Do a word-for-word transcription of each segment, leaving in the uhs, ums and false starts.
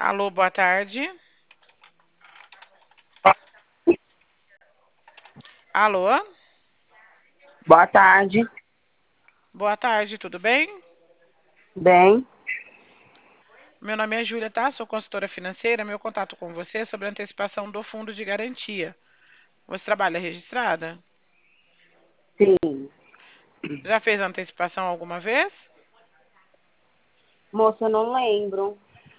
Alô, boa tarde. Alô? Boa tarde. Boa tarde, tudo bem? Bem, Meu nome é Júlia, tá? Sou consultora financeira. Meu contato com você é sobre a antecipação do fundo de garantia. Você trabalha registrada? sim. Já fez a antecipação alguma vez? Moça, eu não lembro.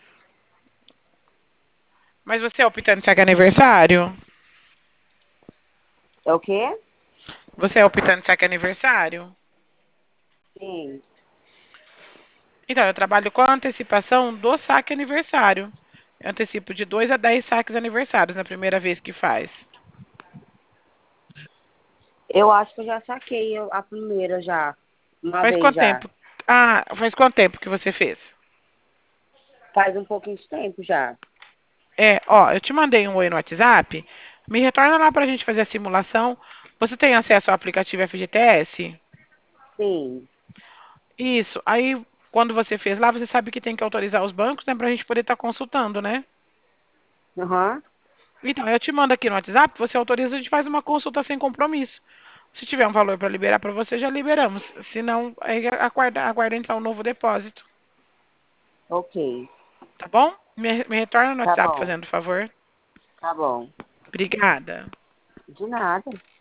Mas você é optante de saque aniversário? É o quê? Você é optante de saque aniversário? Sim. Então, eu trabalho com a antecipação do saque aniversário. Eu antecipo de dois a dez saques aniversários na primeira vez que faz. Eu acho que eu já saquei a primeira já. Uma Faz vez quanto já. tempo? Ah, faz quanto tempo que você fez? Faz um pouquinho de tempo já. É, ó, eu te mandei um oi no WhatsApp. Me retorna lá pra gente fazer a simulação. Você tem acesso ao aplicativo F G T S? Sim. Isso. Aí, quando você fez lá, você sabe que tem que autorizar os bancos, né, pra gente poder estar consultando, né? Aham. Então, eu te mando aqui no WhatsApp, você autoriza, a gente faz uma consulta sem compromisso. Se tiver um valor para liberar para você, já liberamos. Se não, aí aguarda, aguarda entrar um novo depósito. Ok. Tá bom? Me, me retorna no Tá WhatsApp bom. fazendo favor. Tá bom. Obrigada. De nada.